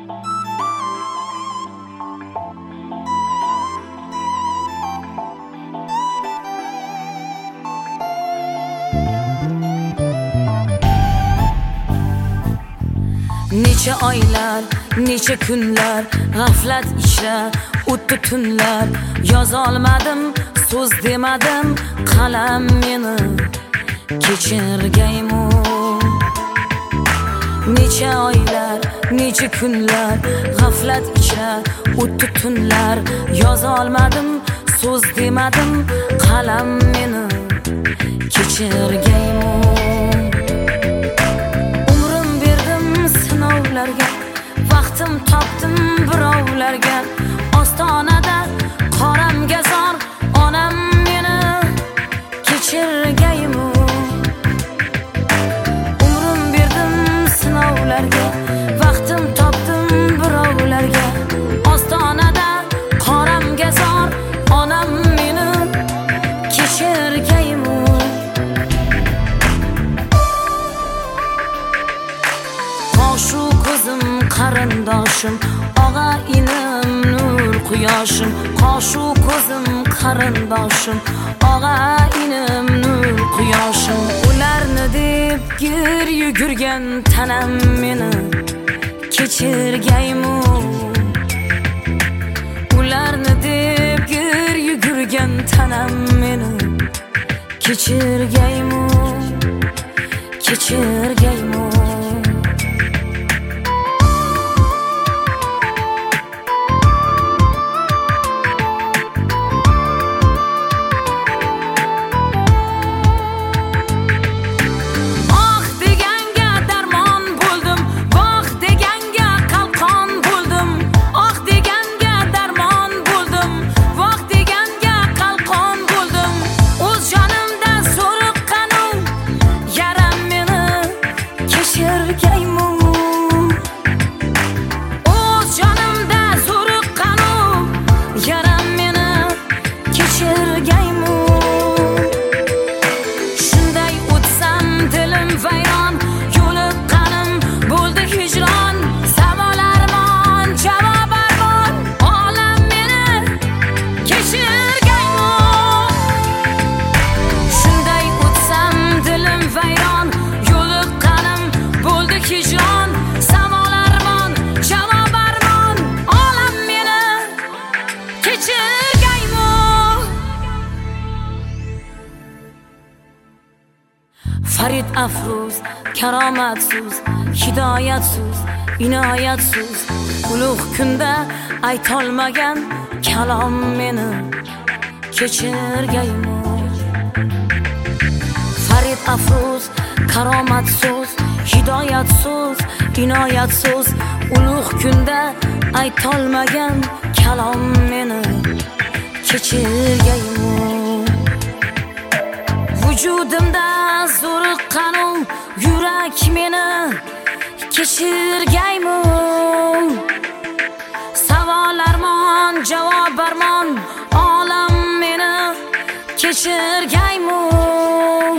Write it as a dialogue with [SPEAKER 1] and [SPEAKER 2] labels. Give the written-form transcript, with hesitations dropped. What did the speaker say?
[SPEAKER 1] Necha oylar, necha kunlar g'aflat ichra o'tdi tunlar. Yozolmadim, so'z demadim, qalam meni kechirgaymu. Necha oylar, necha kunlar g'aflat ichra o'tdi tunlar. Yozolmadim, so'z demadim, qalam meni kechirgaymu. Vaqtim topdim birovlarga, ostonada qoramga zor onam meni kechirgaymu. Umrim berdim sinovlarga, vaqtim topdim birovlarga, ostonada qoramga zor onam meni kechirgaymu. Qoshu ko'zim qarindoshim, og'a inim nur quyoshim. Qoshu ko'zim qarindoshim, og'a inim nur quyoshim. Ularni deb gir yugurgan tanam meni kechirgaymu. Ularni deb gir yugurgan tanam meni kechirgaymu, kechirgaymu. Farid afruz, karomatsiz, hidoyatsiz, inoyatsiz, ulug' kunda aytolmagan kalom meni kechirgaymu. Farid afruz, karomatsiz, hidoyatsiz, inoyatsiz, ulug' kunda aytolmagan kalom meni kechirgaymu. Vujudimda zo'riqqanu yurak meni kechirgaymu. Savollarmon, javob barmon, olam meni kechirgaymu.